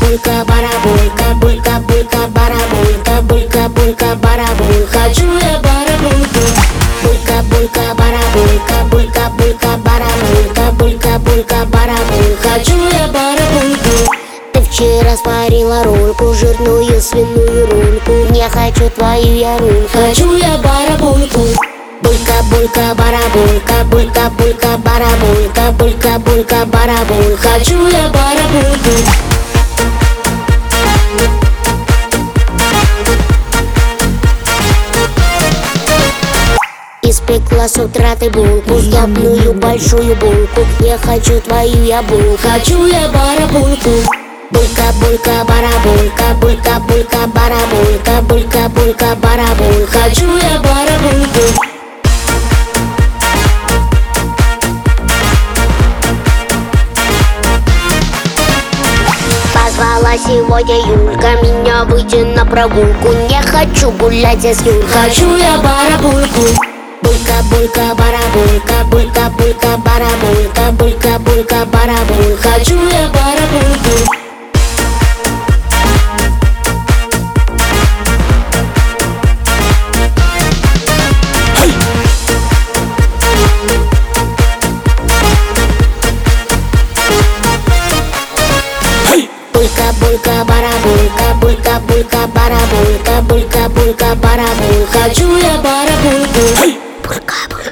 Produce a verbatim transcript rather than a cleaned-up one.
булька, барабулька, булька, булька, барабулька, булька, булька, барабуль. Хочу я барабульку. Булька, булька, барабулька, булька, булька, барабулька, булька, булька, барабуль. Хочу я барабульку. Ты вчера сварила рульку, жирную свиную рульку. Не хочу твою я рульку. Хочу я барабульку. Булька, булька, барабулька, булька, булька, барабулька, булька, булька, барабуль. Хочу я барабульку. Испекла с утра ты булку, сдобную большую булку. Не хочу твою я булку. Хочу я барабульку. Булька, булька, барабулька, булька, булька, барабулька, булька, булька, барабуль. Хочу я барабульку. Позвала сегодня Юлька меня выйти на прогулку. Не хочу гулять я с Юлькой. Хочу я барабульку. Булька, булька, барабулька, булька, булька, барабулька, булька, булька, барабуль. Хочу я барабульку. Булька, булька, барабулька, булька, булька, барабулька, булька, булька, барабуль. Хочу я барабульку. Булька, булька.